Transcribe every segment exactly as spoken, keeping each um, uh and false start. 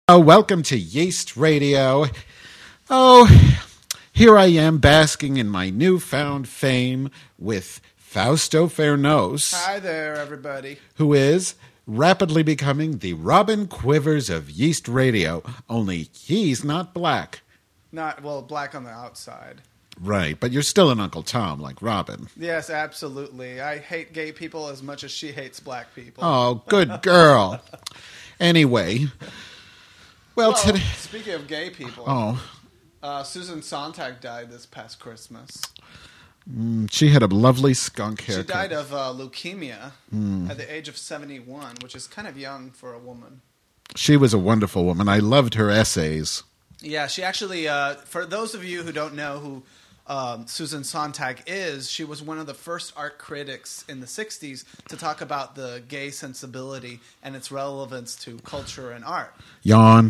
Oh, welcome to Yeast Radio. Oh, here I am basking in my newfound fame with Fausto Fernos. Hi there, everybody. Who is rapidly becoming the Robin Quivers of Yeast Radio, only he's not black. Not, well, black on the outside. Right, but you're still an Uncle Tom like Robin. Yes, absolutely. I hate gay people as much as she hates black people. Oh, good girl. Anyway... Well, well today... speaking of gay people, oh, uh, Susan Sontag died this past Christmas. Mm, she had a lovely skunk haircut. She died of uh, leukemia mm. at the age of seventy-one, which is kind of young for a woman. She was a wonderful woman. I loved her essays. Yeah, she actually, uh, for those of you who don't know who um, Susan Sontag is, she was one of the first art critics in the sixties to talk about the gay sensibility and its relevance to culture and art. Yawn.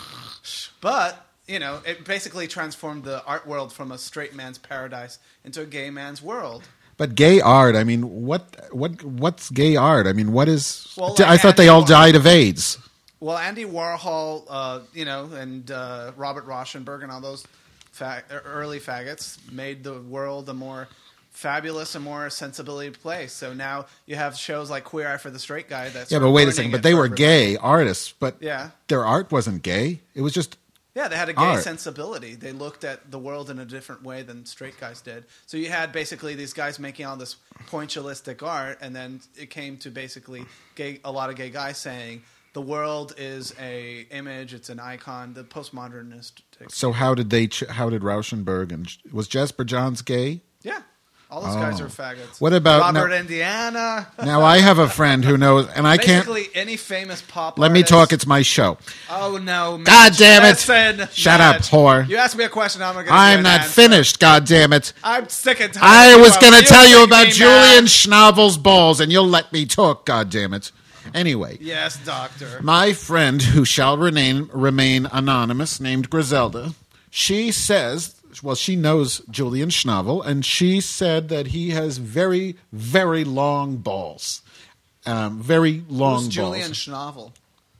But, you know, it basically transformed the art world from a straight man's paradise into a gay man's world. But gay art, I mean, what what what's gay art? I mean, what is... Well, like I thought Andy they all Warhol. died of AIDS. Well, Andy Warhol, uh, you know, and uh, Robert Rauschenberg and all those fa- early faggots made the world a more fabulous and more sensibility place. So now you have shows like Queer Eye for the Straight Guy. That's yeah, but wait a second. But they were gay artists, but yeah. their art wasn't gay. It was just yeah, they had a gay art. sensibility. They looked at the world in a different way than straight guys did. So you had basically these guys making all this pointillistic art, and then it came to basically gay, a lot of gay guys saying, the world is a image, it's an icon, the postmodernist. So how did they? Ch- how did Rauschenberg and was Jasper Johns gay? Yeah, all those oh. guys are faggots. What about Robert now, Indiana? Now I have a friend who knows, and I can't. Basically, any famous pop. Let me artist. talk. It's my show. Oh no! Mitch. God damn it! Listen, Shut Mitch. up, whore! You asked me a question. I'm gonna. I'm not answer. finished. God damn it! I'm sick and tired. I of was you. going to You tell you make about me Julian mad. Schnabel's balls, and you'll let me talk. God damn it! Anyway, Yes, doctor. my friend, who shall remain remain anonymous, named Griselda, she says, well, she knows Julian Schnabel, and she said that he has very, very long balls, um, very long Who's balls. Julian Schnabel?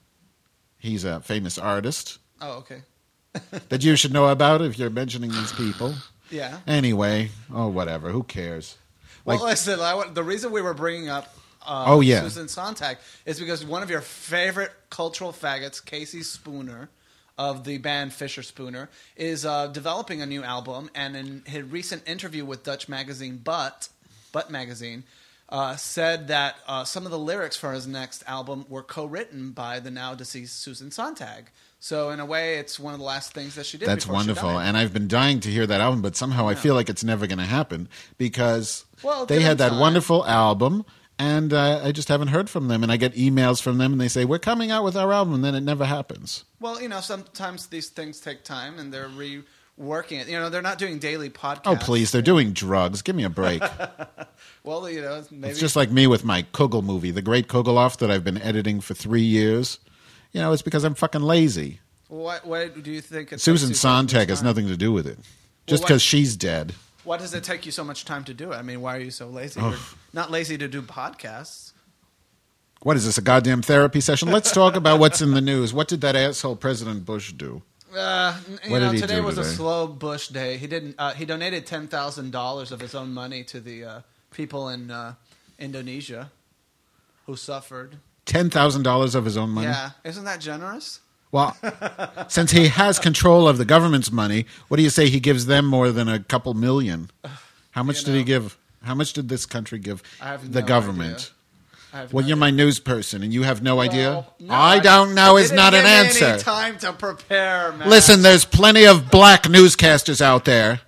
He's a famous artist Oh, okay. that you should know about if you're mentioning these people. Yeah. Anyway, oh whatever, who cares? Well, Like- listen. I, want- the reason we were bringing up uh, Oh, yeah. Susan Sontag is because one of your favorite cultural faggots, Casey Spooner, of the band Fisher Spooner, is uh, developing a new album. And in his recent interview with Dutch magazine Butt, Butt magazine, uh, said that uh, some of the lyrics for his next album were co-written by the now deceased Susan Sontag. So in a way, it's one of the last things that she did. That's before wonderful, She died. and I've been dying to hear that album, but somehow I feel like it's never going to happen because Well, they give had them that time. wonderful album, and uh, I just haven't heard from them. And I get emails from them, and they say we're coming out with our album, and then it never happens. Well, you know, sometimes these things take time, and they're reworking it. You know, they're not doing daily podcasts. Oh please, they're doing drugs. Give me a break. Well, you know, maybe It's just like me with my Kugel movie, The Great Kugeloff, that I've been editing for three years. You know, it's because I'm fucking lazy. What, what do you think? It Susan takes you so much Sontag has time? nothing to do with it, just what- because she's dead. What does it take you so much time to do it? I mean, why are you so lazy? Oh. You're not lazy to do podcasts. What is this, a goddamn therapy session? Let's talk about what's in the news. What did that asshole President Bush do? Uh, you What know, did he today do was today? a slow Bush day. He didn't. Uh, he donated ten thousand dollars of his own money to the uh, people in uh, Indonesia who suffered. ten thousand dollars of his own money? Yeah, isn't that generous? Well, since he has control of the government's money, what do you say he gives them more than a couple million? How much You did he know. give? How much did this country give I have the no government? idea. I have Well, no you're idea. my news person, and you have no idea? Well, no, I don't know They is didn't not an give me answer. Any time to prepare, man. Listen, there's plenty of black newscasters out there.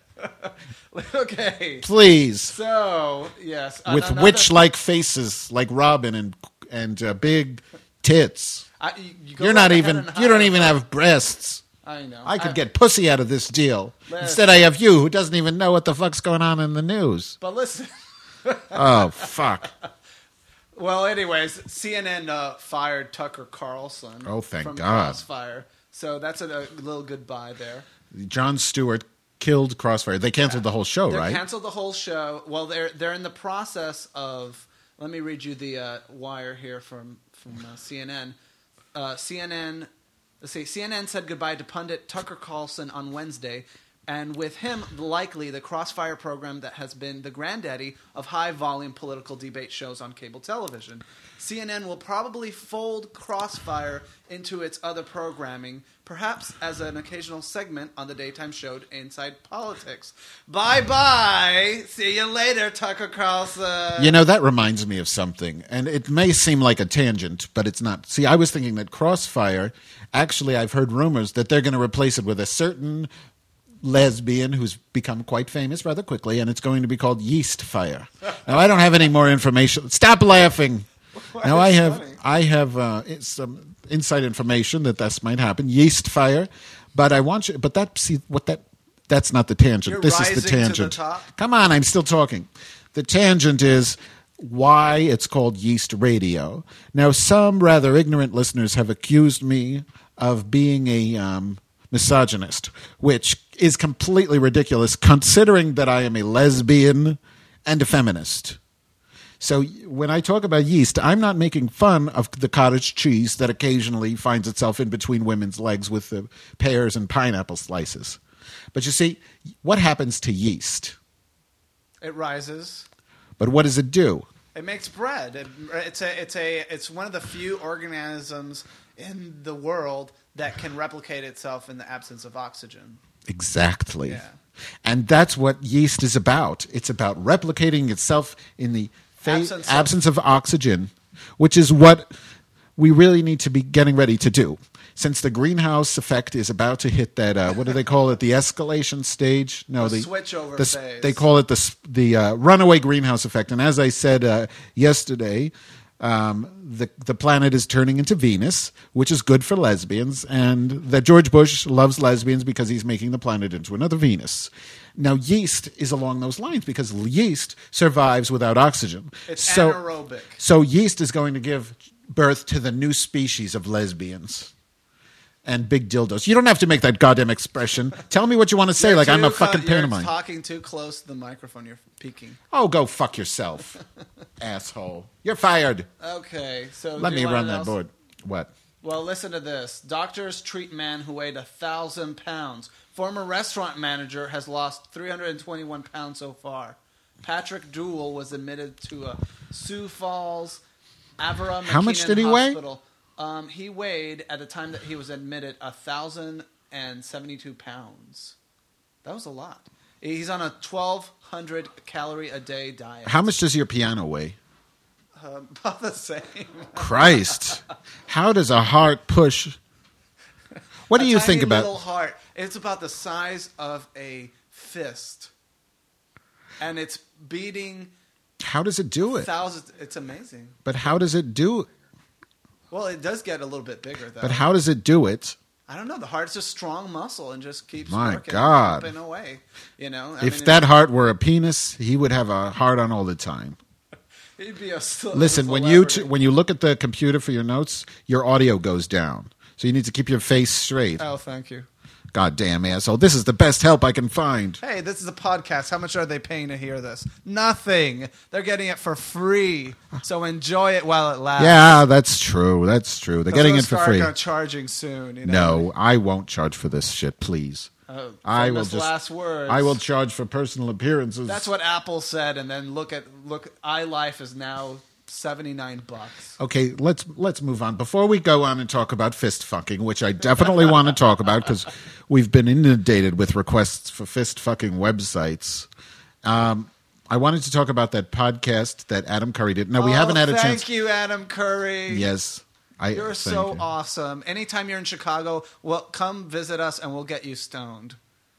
Okay. Please. So yes, With another- witch-like faces like Robin and and uh, big tits. I, you, you go You're right not ahead even, and you don't hire even her. have breasts. I know. I could get pussy out of this deal. Listen. Instead, I have you, who doesn't even know what the fuck's going on in the news. But listen. Oh, fuck. Well, anyways, C N N uh, fired Tucker Carlson. Oh, thank from God. Crossfire. So that's a, a little goodbye there. Jon Stewart killed Crossfire. They canceled the whole show, They right? canceled the whole show. Well, they're they're in the process of. Let me read you the uh, wire here from from uh, C N N. Uh, C N N let's see, C N N said goodbye to pundit Tucker Carlson on Wednesday, and with him, likely the Crossfire program that has been the granddaddy of high-volume political debate shows on cable television. C N N will probably fold Crossfire into its other programming, perhaps as an occasional segment on the daytime show Inside Politics. Bye-bye! See you later, Tucker Carlson! You know, that reminds me of something, and it may seem like a tangent, but it's not. See, I was thinking that Crossfire, actually, I've heard rumors that they're going to replace it with a certain lesbian who's become quite famous rather quickly, and it's going to be called Yeast Fire. Now, I don't have any more information. Stop laughing! Why now, I have funny? I have uh, some inside information that this might happen. Yeast Fire, but I want you. But that see what that that's not the tangent. You're this is rising the to the tangent. top? Come on, I'm still talking. The tangent is why it's called Yeast Radio. Now, some rather ignorant listeners have accused me of being a um, misogynist, which is completely ridiculous considering that I am a lesbian and a feminist. So when I talk about yeast, I'm not making fun of the cottage cheese that occasionally finds itself in between women's legs with the pears and pineapple slices. But you see, what happens to yeast? It rises. But what does it do? It makes bread. It, it's a, it's a, it's one of the few organisms in the world that can replicate itself in the absence of oxygen. Exactly. Yeah. And that's what yeast is about. It's about replicating itself in the fa- Absence of- absence of oxygen, which is what we really need to be getting ready to do. Since the greenhouse effect is about to hit that, uh, what do they call it? The escalation stage? No, The the switchover the, phase. They call it the s- the uh, runaway greenhouse effect. And as I said uh, yesterday, um, the the planet is turning into Venus, which is good for lesbians, and that George Bush loves lesbians because he's making the planet into another Venus. Now, yeast is along those lines because yeast survives without oxygen. It's so, anaerobic. So yeast is going to give birth to the new species of lesbians. And big dildos. You don't have to make that goddamn expression. Tell me what you want to say, You're like I'm too a fucking co- parent You're of mine. talking too close to the microphone. You're peeking. Oh, go fuck yourself, asshole. You're fired. Okay, so Let do me you want run to that else? board. What? Well, listen to this. Doctors treat man who weighed a thousand pounds. Former restaurant manager has lost three hundred twenty-one pounds so far. Patrick Dool was admitted to a Sioux Falls Avera How much McKinnon did he weigh? Hospital. Um, he weighed, at the time that he was admitted, one thousand seventy-two pounds. That was a lot. He's on a twelve hundred calorie a day diet. How much does your piano weigh? Um, about the same. Christ. How does a heart push? What do A you tiny think about? little heart. It's about the size of a fist. And it's beating How does it do it? thousands. It's amazing. But how does it do? Well, it does get a little bit bigger, though. But how does it do it? I don't know. The heart's a strong muscle and just keeps My working, God. pumping away. You know, I If mean, that heart were a penis, he would have a heart on all the time. he'd be a st- Listen, when you celebrity. t- when you look at the computer for your notes, your audio goes down. So you need to keep your face straight. Oh, thank you. Goddamn asshole! This is the best help I can find. Hey, this is a podcast. How much are they paying to hear this? Nothing. They're getting it for free. So enjoy it while it lasts. Yeah, that's true. That's true. They're Let's getting go it for start, free. uh, charging soon. You know? No, I won't charge for this shit, please. Oh, I will famous just. last words. I will charge for personal appearances. That's what Apple said, and then look at look. iLife is now seventy nine bucks. Okay, let's let's move on. Before we go on and talk about fist fucking, which I definitely want to talk about because we've been inundated with requests for fist fucking websites. Um, I wanted to talk about that podcast that Adam Curry did. No, we Oh, haven't had a thank chance. you, Adam Curry. Yes, I. You're thank so you. awesome. Anytime you're in Chicago, well, come visit us, and we'll get you stoned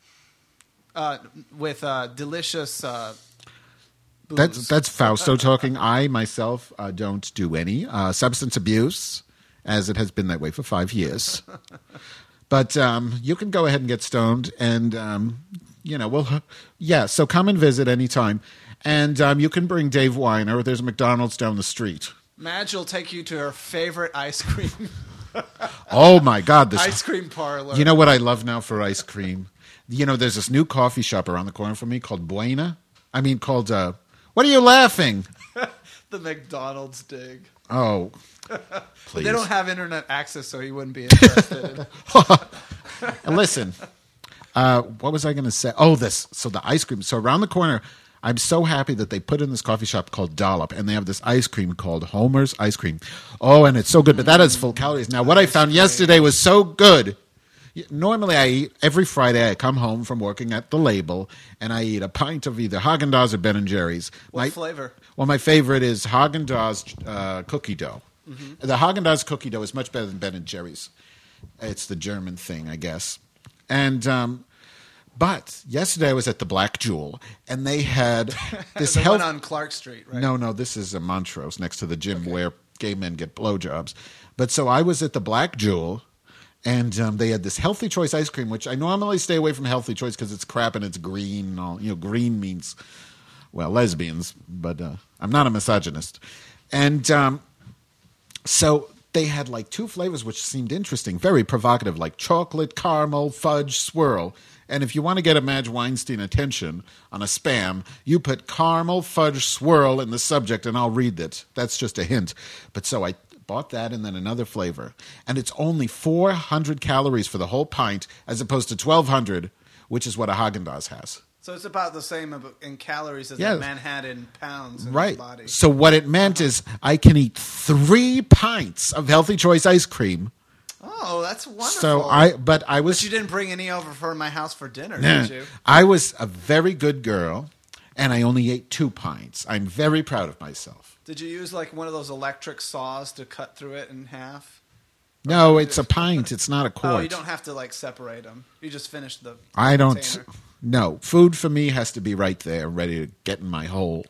uh, with uh, delicious. Uh, booze. That's that's Fausto talking. I myself uh, don't do any uh, substance abuse, as it has been that way for five years. But um, you can go ahead and get stoned, and um, you know, well, yeah. So come and visit anytime, and um, you can bring Dave Weiner. There's a McDonald's down the street. Madge will take you to her favorite ice cream Oh my God! This ice cream parlor. You know what I love now for ice cream? You know, there's this new coffee shop around the corner from me called Buena. I mean, called. Uh, what are you laughing? the McDonald's dig. Oh, please. They don't have internet access, so he wouldn't be interested. And listen, uh, what was I going to say? Oh, this. So the ice cream. So around the corner, I'm so happy that they put in this coffee shop called Dollop, and they have this ice cream called Homer's Ice Cream. Oh, and it's so good, but that has full calories. Now, what I found yesterday was so good. Normally, I eat every Friday. I come home from working at the Label, and I eat a pint of either Haagen-Dazs or Ben and Jerry's. What my, flavor? Well, my favorite is Haagen-Dazs uh, cookie dough. Mm-hmm. The Haagen-Dazs cookie dough is much better than Ben and Jerry's. It's the German thing, I guess. And um, but yesterday I was at the Black Jewel, and they had this the health. one on Clark Street, right? No, no, this is a Montrose next to the gym okay. where gay men get blowjobs. But so I was at the Black Jewel. And um, they had this Healthy Choice ice cream, which I normally stay away from Healthy Choice because it's crap and it's green. And all, you know, green means, well, lesbians, but uh, I'm not a misogynist. And um, so they had like two flavors which seemed interesting, very provocative, like chocolate, caramel, fudge, swirl. And if you want to get a Madge Weinstein attention on a spam, you put caramel, fudge, swirl in the subject, and I'll read it. That's just a hint. But so I bought that and then another flavor. And it's only four hundred calories for the whole pint as opposed to twelve hundred, which is what a Haagen-Dazs has. So it's about the same in calories as yeah. a Manhattan pounds in right. his body. So what it meant is I can eat three pints of Healthy Choice ice cream. Oh, that's wonderful. So I, but I was. But you didn't bring any over for my house for dinner, nah, did you? I was a very good girl, and I only ate two pints. I'm very proud of myself. Did you use like one of those electric saws to cut through it in half? No, it's a pint. It's not a quart. Oh, you don't have to like separate them. You just finish the I don't. container. No, food for me has to be right there, ready to get in my hole.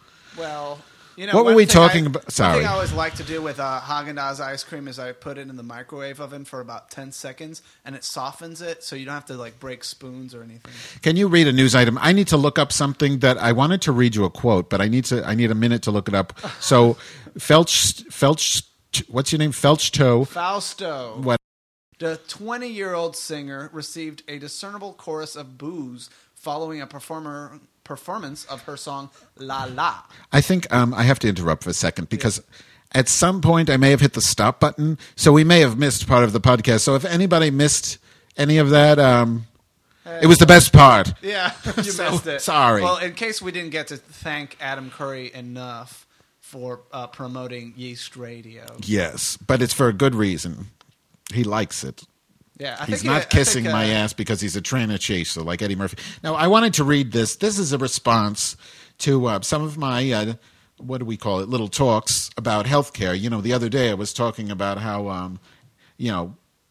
Well, you know, what were we talking I, about? Sorry. One thing I always like to do with uh, Haagen-Dazs ice cream is I put it in the microwave oven for about ten seconds, and it softens it, so you don't have to like break spoons or anything. Can you read a news item? I need to look up something that I wanted to read you a quote, but I need to. I need a minute to look it up. So, Felch, Felch, what's your name? Felchtoe. Fausto. What? The twenty-year-old singer received a discernible chorus of boos following a performer. performance of her song La La. I think um, I have to interrupt for a second because yeah. at some point I may have hit the stop button, so we may have missed part of the podcast. So if anybody missed any of that, um, hey, it was the best part. Yeah, you so, missed it. Sorry. Well, in case we didn't get to thank Adam Curry enough for uh, promoting Yeast Radio. Yes, but it's for a good reason. He likes it. Yeah, I he's think not it, kissing think, uh, my ass because he's a trainer chaser like Eddie Murphy. Now, I wanted to read this. This is a response to uh, some of my, uh, what do we call it, little talks about healthcare. You know, the other day I was talking about how, um, you know,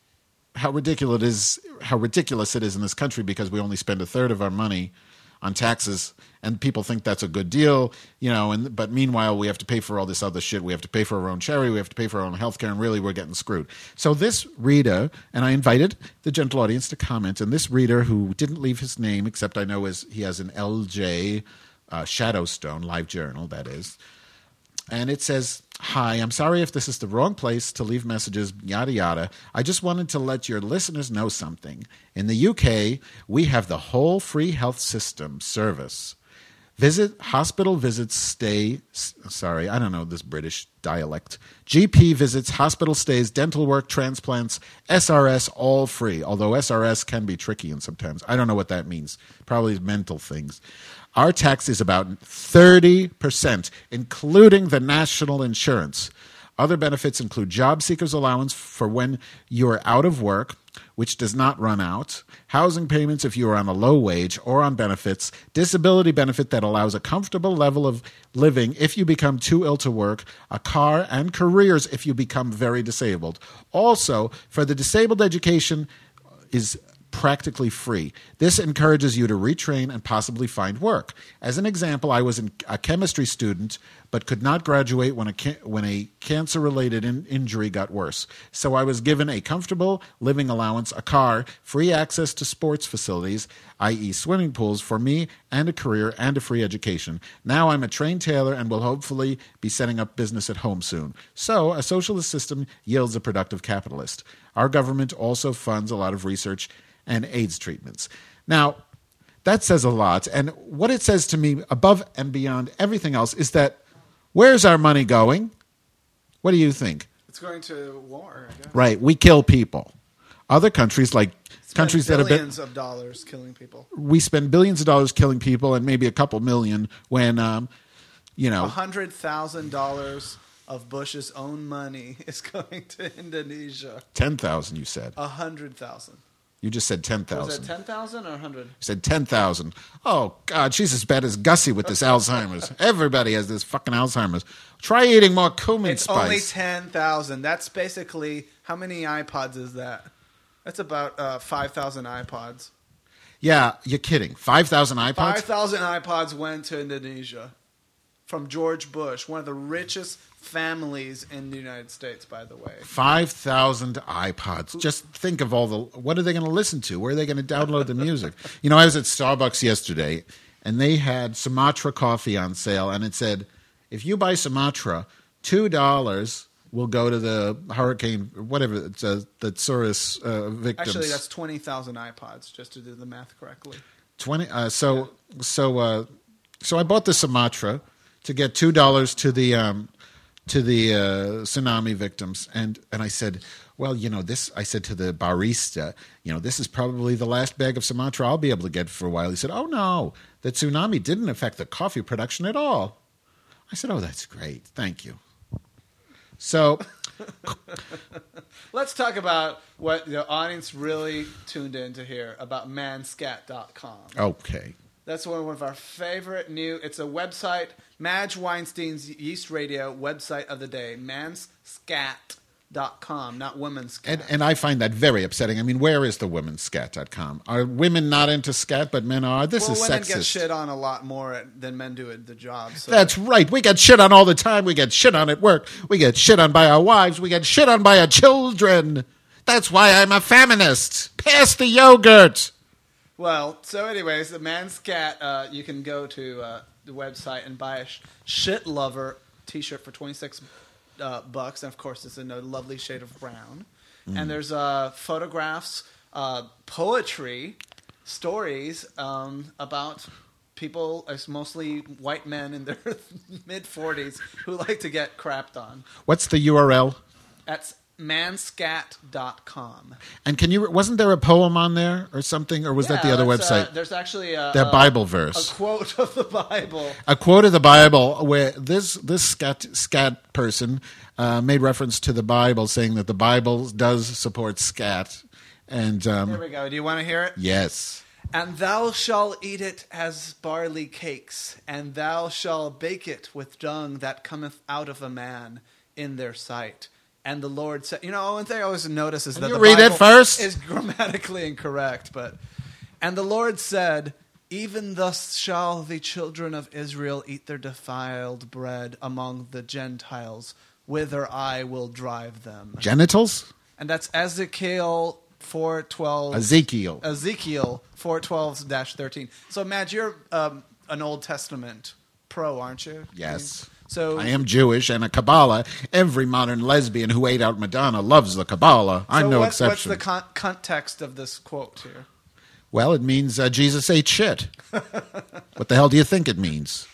how ridiculous it is, how ridiculous it is in this country because we only spend a third of our money on taxes, and people think that's a good deal, you know. And but meanwhile, we have to pay for all this other shit. We have to pay for our own charity. We have to pay for our own health care, and really, we're getting screwed. So this reader, and I invited the gentle audience to comment, and this reader who didn't leave his name, except I know is he has an L J uh, Shadowstone Live Journal, that is, and it says, "Hi, I'm sorry if this is the wrong place to leave messages, yada yada. I just wanted to let your listeners know something. In the U K, we have the whole free health system service. Visit, hospital visits, stay, sorry, I don't know this British dialect. G P visits, hospital stays, dental work, transplants, S R S, all free. Although S R S can be tricky and sometimes. I don't know what that means. Probably mental things. Our tax is about thirty percent, including the national insurance. Other benefits include job seekers allowance for when you're out of work, which does not run out, housing payments if you are on a low wage or on benefits, disability benefit that allows a comfortable level of living if you become too ill to work, a car, and careers if you become very disabled. Also, for the disabled, education is practically free. This encourages you to retrain and possibly find work. As an example, I was a chemistry student but could not graduate when a ca- when a cancer-related in- injury got worse. So I was given a comfortable living allowance, a car, free access to sports facilities, that is swimming pools for me, and a career and a free education. Now I'm a trained tailor and will hopefully be setting up business at home soon. So a socialist system yields a productive capitalist. Our government also funds a lot of research and AIDS treatments." Now, that says a lot. And what it says to me, above and beyond everything else, is that where's our money going? What do you think? It's going to war, I guess. Right. We kill people. Other countries, like Spend countries that have been, billions of dollars killing people. we spend billions of dollars killing people and maybe a couple million when, um, you know, A hundred thousand dollars of Bush's own money is going to Indonesia. ten thousand, you said. A hundred thousand. You just said ten Was thousand. it ten thousand or a hundred? You said ten thousand. Oh, God, she's as bad as Gussie with this Alzheimer's. Everybody has this fucking Alzheimer's. Try eating more cumin It's spice. only ten thousand. That's basically, how many iPods is that? That's about uh, five thousand iPods. Yeah, you're kidding. five thousand iPods? five thousand iPods went to Indonesia from George Bush, one of the richest families in the United States, by the way. five thousand iPods. Just think of all the... What are they going to listen to? Where are they going to download the music? You know, I was at Starbucks yesterday, and they had Sumatra coffee on sale, and it said, if you buy Sumatra, two dollars will go to the hurricane, whatever, it's uh, the Tsuris uh, victims. Actually, that's twenty thousand iPods, just to do the math correctly. twenty. Uh, so, so, uh, so I bought the Sumatra to get two dollars to the... Um, to the uh, tsunami victims, and and I said, well, you know, this. I said to the barista, you know, this is probably the last bag of Sumatra I'll be able to get for a while. He said, oh no, the tsunami didn't affect the coffee production at all. I said, oh, that's great, thank you. So, let's talk about what the audience really tuned in to hear about manscat dot com. Okay. That's one of our favorite new. It's a website, Madge Weinstein's Yeast Radio website of the day, manscat dot com, not women's scat. And, and I find that very upsetting. I mean, where is the women's scat dot com? Are women not into scat, but men are? This well, is women sexist. get shit on a lot more at, than men do at the job. So. That's right. We get shit on all the time. We get shit on at work. We get shit on by our wives. We get shit on by our children. That's why I'm a feminist. Pass the yogurt. Well, so anyways, the Manscat, uh, you can go to uh, the website and buy a sh- Shit Lover t-shirt for twenty-six uh, bucks. And, of course, it's in a lovely shade of brown. Mm. And there's uh, photographs, uh, poetry, stories um, about people, it's mostly white men in their mid-forties who like to get crapped on. What's the U R L? That's manscat dot com. And can you? Wasn't there a poem on there or something, or was yeah, that the other website? Uh, there's actually a, the a, Bible verse, a quote of the Bible, a quote of the Bible where this this scat scat person uh, made reference to the Bible, saying that the Bible does support scat. And um, here we go. Do you want to hear it? Yes. And thou shalt eat it as barley cakes, and thou shalt bake it with dung that cometh out of a man in their sight. And the Lord said, you know, one thing I always notice is Can that you the read Bible it first? is grammatically incorrect. But and the Lord said, even thus shall the children of Israel eat their defiled bread among the Gentiles, whither I will drive them. Genitals? And that's Ezekiel four twelve. Ezekiel. Ezekiel four twelve dash thirteen. So, Matt, you're um, an Old Testament pro, aren't you? Yes. So I am Jewish and a Kabbalah. Every modern lesbian who ate out Madonna loves the Kabbalah. I'm so no what, exception. What's the con- context of this quote here? Well, it means uh, Jesus ate shit. What the hell do you think it means?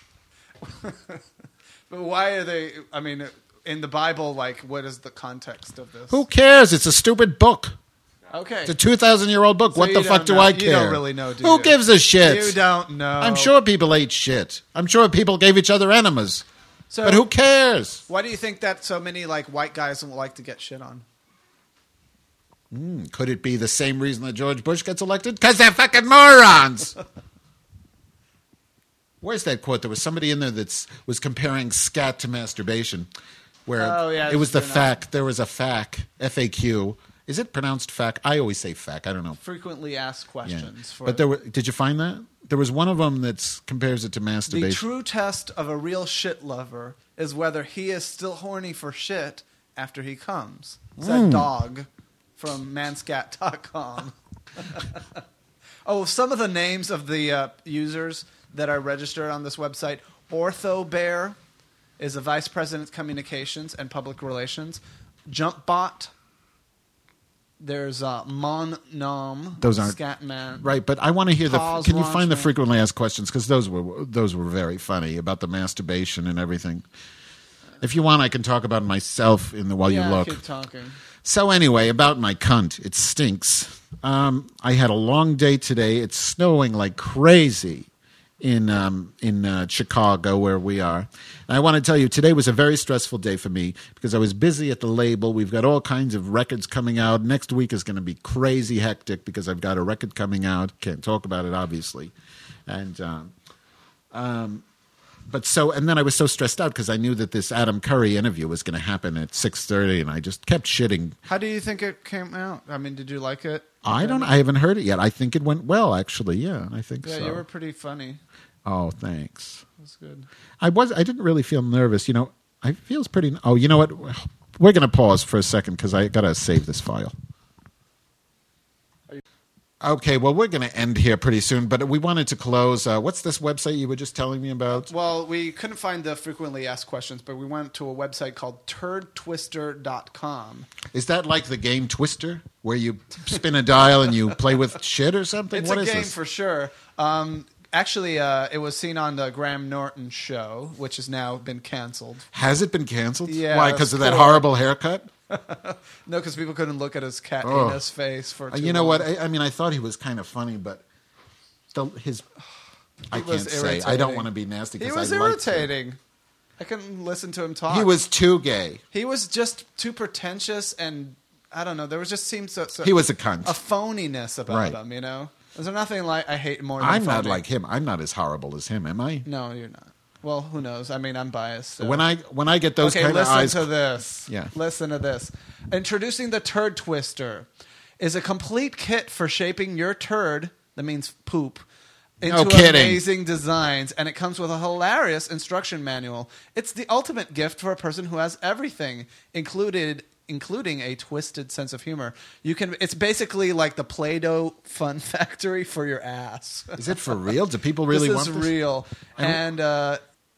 But why are they, I mean, in the Bible, like, what is the context of this? Who cares? It's a stupid book. Okay. It's a two thousand year old book. So what you the fuck don't do know. I You care? don't really know, do Who you? gives a shit? You don't know. I'm sure people ate shit. I'm sure people gave each other enemas. So, but who cares? Why do you think that so many like white guys don't like to get shit on? Mm, could it be the same reason that George Bush gets elected? Because they're fucking morons. Where's that quote? There was somebody in there that was comparing scat to masturbation. Where Oh, yeah, it was the it's been, F A Q. There was a F A Q, F A Q. Is it pronounced F A Q? I always say F A Q. I don't know. Frequently asked Yeah. questions. For But there were, did you find that? There was one of them that compares it to the masturbation. true test of a real shit lover is whether he is still horny for shit after he comes. It's that Mm. dog from manscat dot com. Oh, some of the names of the uh, users that are registered on this website. Ortho Bear is the vice president of communications and public relations. JumpBot. There's uh, Mon Nom. Those aren't- Scatman. Right, but I want to hear the. Pause Can you find the Launchman. frequently asked questions? Because those were those were very funny about the masturbation and everything. If you want, I can talk about myself in the while yeah, you look. keep talking. So anyway, about my cunt. It stinks. Um, I had a long day today. It's snowing like crazy in um, in uh, Chicago, where we are. And I want to tell you, today was a very stressful day for me because I was busy at the label. We've got all kinds of records coming out. Next week is going to be crazy hectic because I've got a record coming out. Can't talk about it, obviously. And um, um, but so, and then I was so stressed out because I knew that this Adam Curry interview was going to happen at six thirty, and I just kept shitting. How do you think it came out? I mean, did you like it? I don't. I haven't heard it yet. I think it went well, actually. Yeah, I think yeah, so. you were pretty funny. Oh, thanks. That's good. I was. I didn't really feel nervous. You know, I feels pretty. Oh, you know what? We're going to pause for a second because I got to save this file. Okay, well, we're going to end here pretty soon, but we wanted to close. Uh, what's this website you were just telling me about? Well, we couldn't find the frequently asked questions, but we went to a website called turd twister dot com. Is that like the game Twister, where you spin a dial and you play with shit or something? It's what a is game this? for sure. Um, actually, uh, it was seen on the Graham Norton show, which has now been canceled. Has it been canceled? Yeah, Why? Because of that cool. horrible haircut? No, because people couldn't look at his cat Oh. anus face for Uh, too you know long. what? I, I mean, I thought he was kind of funny, but the, his. I He was can't say. I don't irritating. want to be nasty. He 'cause was I liked him. irritating. I couldn't listen to him talk. He was too gay. He was just too pretentious, and I don't know. There was just seemed so, so He was a cunt. a phoniness about Right. him. You know, is there nothing like I hate more? Than I'm not phony? like him. I'm not as horrible as him, am I? No, you're not. Well, who knows? I mean, I'm biased. So. When I when I get those okay, kind of listen eyes, to this. Yeah. Listen to this. Introducing the Turd Twister is a complete kit for shaping your turd, that means poop, into No kidding. amazing designs, and it comes with a hilarious instruction manual. It's the ultimate gift for a person who has everything, included including a twisted sense of humor. You can it's basically like the Play-Doh fun factory for your ass. is it for real? Do people really this want is this? real. And- And uh,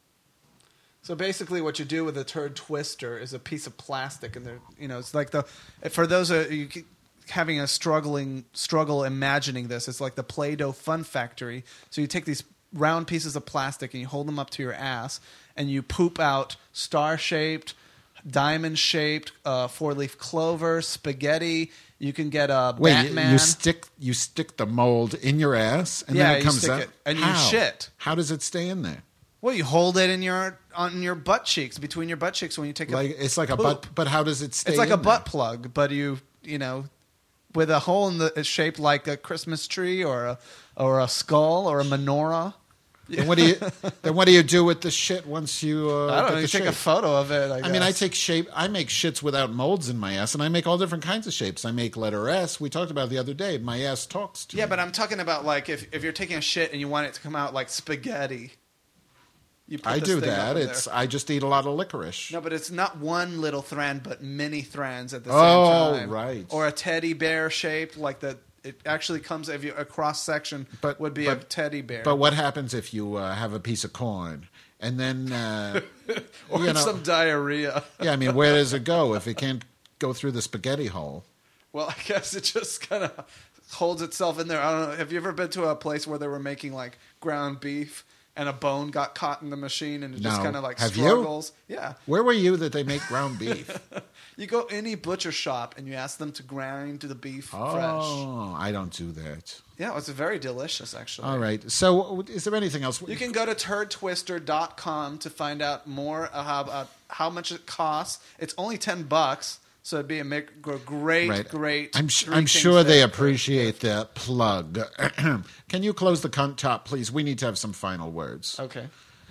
so basically, what you do with a turd twister is a piece of plastic, and there, you know, it's like the for those of you having a struggling struggle imagining this, it's like the Play-Doh fun factory. So you take these round pieces of plastic and you hold them up to your ass, and you poop out star-shaped, diamond-shaped, uh, four-leaf clover, spaghetti. You can get a Wait, you- Batman. you stick you stick the mold in your ass, and Yeah, then it you comes stick out, it, and you How? shit. How does it stay in there? Well, you hold it in your on your butt cheeks, between your butt cheeks when you take a Like it's like a poop. butt, but how does it stay? It's like in a there? butt plug, but you you know, with a hole in the it's shaped like a Christmas tree or a or a skull or a menorah. Then what do you? Then what do you do with the shit once you? Uh, I don't get know. the You take a shape? photo of it. I, I mean, I guess. take shape. I make shits without molds in my ass, and I make all different kinds of shapes. I make letter S. We talked about it the other day. My ass talks to Yeah, me. but I'm talking about like if if you're taking a shit and you want it to come out like spaghetti. You put I this do thing that. over It's there. I just eat a lot of licorice. No, but it's not one little thread, but many threads at the same Oh, time. right. Or a teddy bear shaped, like the. It actually comes if you a cross section But- would be a but- teddy bear. But what happens if you uh, have a piece of corn and then uh, or you know, some diarrhea. yeah? I mean, where does it go if it can't go through the spaghetti hole? Well, I guess it just kind of holds itself in there. I don't know. Have you ever been to a place where they were making like ground beef and a bone got caught in the machine and it just No. kind of like Have you? struggles? Yeah. Where were you that they make ground beef? You go any butcher shop and you ask them to grind the beef fresh. Oh, I don't do that. Yeah, it's very delicious actually. All right. So, is there anything else? You can go to turd twister dot com to find out more about how much it costs. It's only ten bucks, so it'd be a make, a great, Right. great. I'm, sh- three I'm things sure they there. appreciate the plug. Can you close the cunt top, please? We need to have some final words Okay.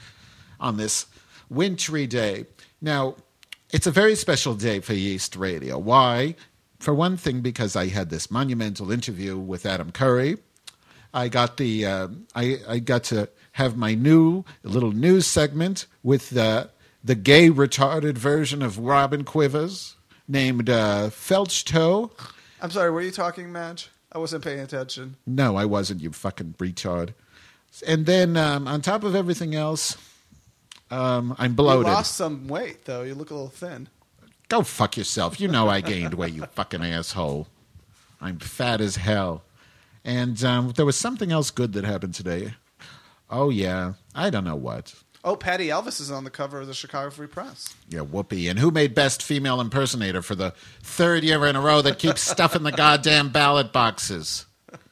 on this wintry day. Now, it's a very special day for Yeast Radio. Why? For one thing, because I had this monumental interview with Adam Curry. I got the uh, I, I got to have my new little news segment with the the gay retarded version of Robin Quivers named uh, Felch Toe. I'm sorry. Were you talking, Madge? I wasn't paying attention. No, I wasn't, you fucking retard. And then um, on top of everything else, um, I'm bloated. You lost some weight, though. You look a little thin. Go fuck yourself. You know I gained weight, you fucking asshole. I'm fat as hell. And um, there was something else good that happened today. Oh, yeah. I don't know what. Oh, Patty Elvis is on the cover of the Chicago Free Press. Yeah, whoopee. And who made Best Female Impersonator for the third year in a row that keeps stuffing the goddamn ballot boxes?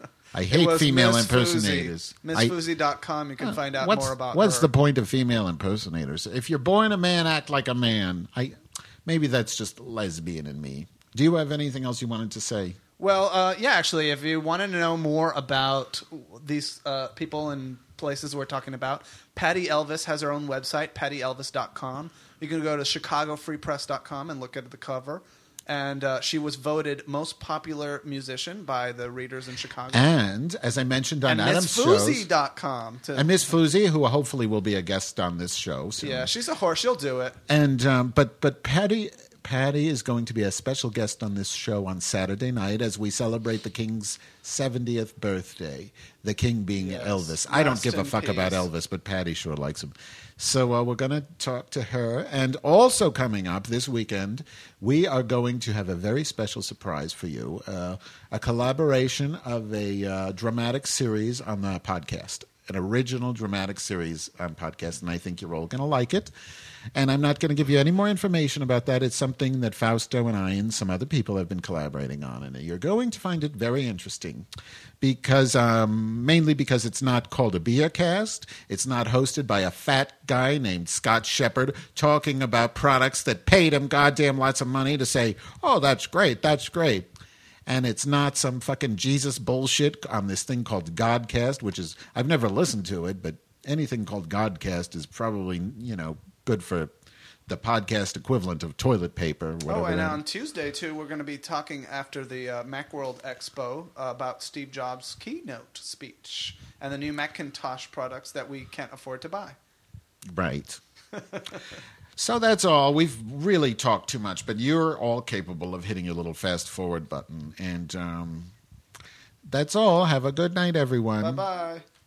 I hate female Miss impersonators. Miss Fuzzy dot com. You can find out what's, more about What's her. the point of female impersonators? If you're born a man, act like a man. I Maybe that's just lesbian in me. Do you have anything else you wanted to say? Well, uh, yeah, actually, if you wanted to know more about these uh, people and places we're talking about, Patty Elvis has her own website, patty elvis dot com. You can go to chicago free press dot com and look at the cover. And uh, she was voted most popular musician by the readers in Chicago. And, as I mentioned on and Adam's miss shows... fuzzy dot com. To, and Miss Fuzzy, who hopefully will be a guest on this show soon. Yeah, she's a horse. She'll do it. And um, but but Patty Patty is going to be a special guest on this show on Saturday night as we celebrate the King's seventieth birthday. The King being Yes. Elvis. I don't Rest give a in fuck peace. about Elvis, but Patty sure likes him. So uh, we're going to talk to her. And also coming up this weekend, we are going to have a very special surprise for you. Uh, a collaboration of a uh, dramatic series on the podcast. An original dramatic series on podcast, and I think you're all going to like it. And I'm not going to give you any more information about that. It's something that Fausto and I and some other people have been collaborating on, and you're going to find it very interesting. Because um, mainly because it's not called a beer cast. It's not hosted by a fat guy named Scott Shepard talking about products that paid him goddamn lots of money to say, oh, that's great, that's great. And it's not some fucking Jesus bullshit on this thing called Godcast, which is, I've never listened to it, but anything called Godcast is probably, you know, good for the podcast equivalent of toilet paper. Whatever. Oh, and on Tuesday, too, we're going to be talking after the uh, Macworld Expo uh, about Steve Jobs' keynote speech and the new Macintosh products that we can't afford to buy. Right. So that's all. We've really talked too much, but you're all capable of hitting your little fast forward button. And um, that's all. Have a good night, everyone. Bye-bye.